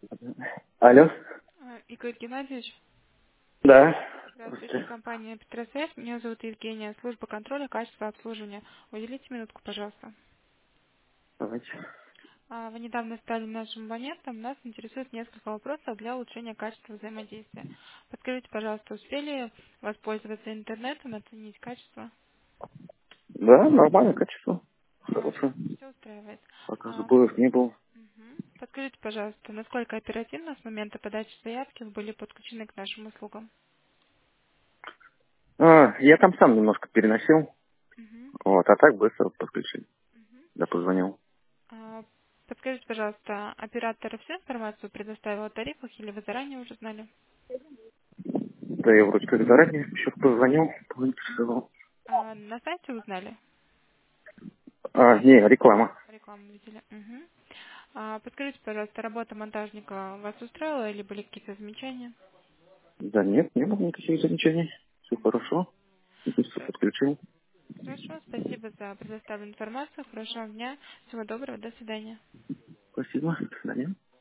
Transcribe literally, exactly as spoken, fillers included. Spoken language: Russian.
Алло? А, Игорь Геннадьевич, Да. здравствуйте, Здравствуйте. компания Петросвязь. Меня зовут Евгения, служба контроля качества обслуживания. Уделите минутку, пожалуйста. Давайте. А, Вы недавно стали нашим абонентом. Нас интересует несколько вопросов для улучшения качества взаимодействия. Подскажите, пожалуйста, успели воспользоваться интернетом, оценить качество? Да, нормальное качество. Хорошее. Все устраивает. Пока А, забоев не было. мгм. Подскажите, пожалуйста, насколько оперативно с момента подачи заявки вы были подключены к нашим услугам? А, я там сам немножко переносил. Мгм. Вот, а так быстро подключили. Мгм. Я позвонил. А, Подскажите, пожалуйста, оператор всю информацию предоставил о тарифах или вы заранее уже знали? Да я вроде как заранее еще позвонил, поинтересовал. А, На сайте узнали? А, не, реклама. Рекламу видели? Мгм. А, Подскажите, пожалуйста, работа монтажника вас устроила или были какие-то замечания? Да нет, не было никаких замечаний. Все Мгм. хорошо. Быстро Всё. подключил. Хорошо, спасибо за предоставленную информацию. Хорошего вам дня. Всего доброго, до свидания. Спасибо. До свидания.